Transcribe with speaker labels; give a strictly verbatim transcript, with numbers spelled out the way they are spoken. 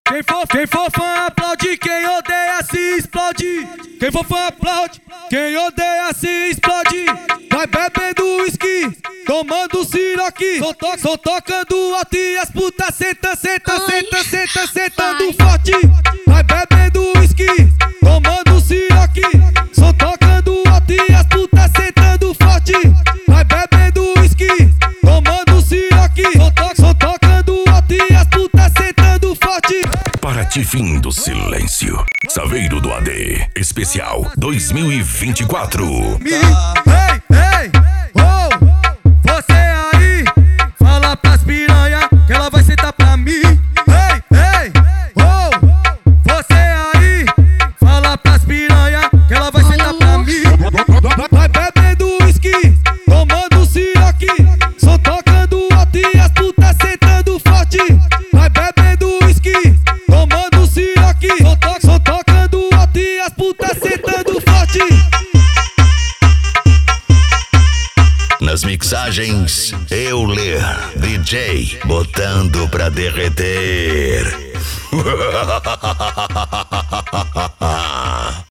Speaker 1: Quem for, quem for fã aplaude, quem odeia se explode. Quem for fã aplaude, quem odeia se explode. Vai bebendo uísque, tomando siroque. Só, to só tocando alto e as putas senta, senta, senta, senta, sentando forte. Vai bebendo uísque, tomando siroque. Só tocando alto e as putas sentando forte. Vai bebendo uísque, tomando siroque. Só, to só tocando alto e as putas sentando forte.
Speaker 2: Para te fim do silêncio, Saveiro do A D, especial dois mil e vinte e quatro.
Speaker 1: Ei, ei, oh, você aí, fala pras piranha que ela vai sentar pra mim. Ei, ei, oh, você aí, fala pras piranha que ela vai sentar pra mim. Vai bebendo uísque, tomando siroque. Só tocando alto e as putas sentando forte. Vai bebendo uísque, tomando siroque. Só, to só tocando alto e as putas sentando forte.
Speaker 2: Nas mixagens, Euler, D J, botando pra derreter.